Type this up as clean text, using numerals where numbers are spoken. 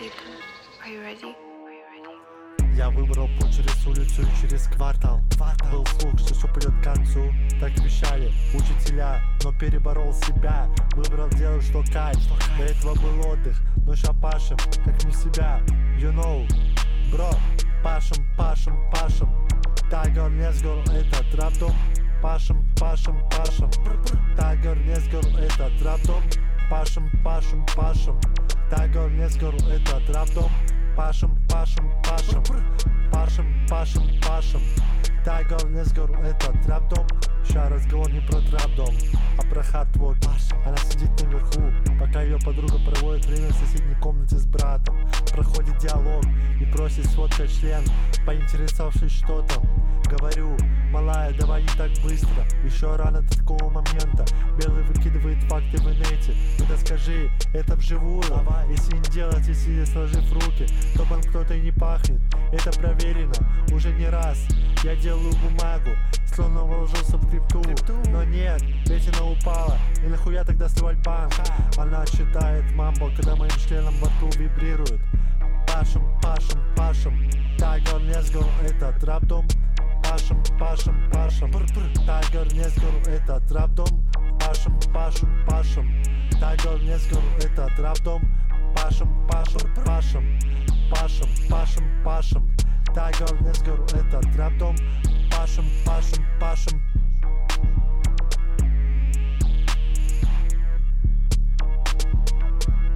Ethan, are you ready? Я выбрал путь через улицу и через квартал. Был слух, что все придет к концу. Так вещали учителя, но переборол себя. Выбрал делать, что кайф. До этого был отдых, но ща пашем, как не себя. You know, бро, пашем. Тайгер не сгорел, это трап-дом. Пашем. Тайгер не сгорел, это трап-дом. Пашем. Тайгер не сгорел, это трап-дом. Пашем. Тайгер не сгорел, это трап-дом. Ща разговор не про трап-дом, а про хардворк. Она сидит наверху, пока ее подруга проводит время в соседней комнате с братом. Проходит диалог и просит сфоткать член, поинтересовавшись, что там. Говорю: малая, давай не так быстро, еще рано до такого момента. Белый выкидывает факты в инете. Это скажи, это вживую. Если не делать, и сидя сложив руки, то банкнотой не пахнет. Это проверено уже не раз. Я делаю бумагу, словно вложился в крипту. Но нет, песня упала, и нахуя тогда сливать банк? Она считает мамбо, когда моим членом во рту вибрирует. Пашем. Тайгер не сгорел, это трап-дом. Пашем. Тайгер не сгорел, это трап-дом. Пашем. Тайгер не сгорел, это трап-дом. Пашем. Тайгер не сгорел, это трап-дом. Пашем.